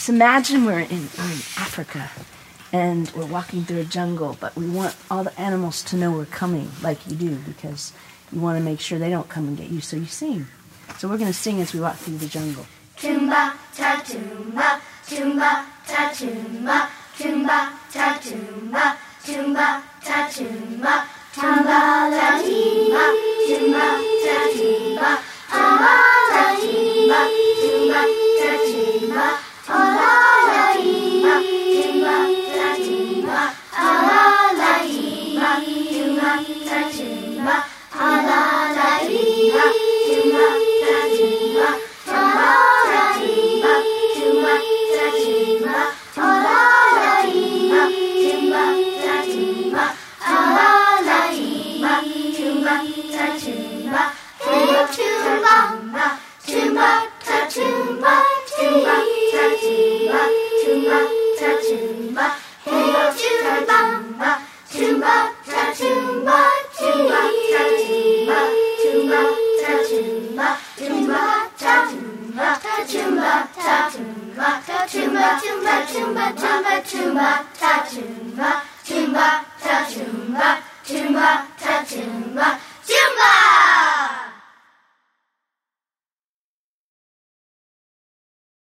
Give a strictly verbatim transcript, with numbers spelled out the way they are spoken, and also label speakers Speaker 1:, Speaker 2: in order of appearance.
Speaker 1: Just imagine we're in, we're in Africa, and we're walking through a jungle, but we want all the animals to know we're coming, like you do, because you want to make sure they don't come and get you, so you sing. So we're going to sing as we walk through the jungle.
Speaker 2: Tumba ta tumba, tumba ta tumba, tumba ta tumba, tumba ta tumba, tumba la tumba, tumba ta tumba, tumba la tumba, tumba ta tumba, tumba la tumba, tumba ta tumba, tumba la tumba, tumba ta tumba, tumba la tumba, tumba ta tumba, tumba la tumba, tumba ta tumba, tumba la tumba, tumba ta tumba, tumba la tumba, tumba ta tumba, hey tumba, tumba ta tumba, tumba ta tumba, tumba ta tumba, hey tumba, tumba ta tumba, tumba ta tumba, tumba ta tumba, tumba ta tumba, tumba ta tumba, tumba tumba tumba tumba tumba ta tumba, tumba ta tumba, tumba ta tumba.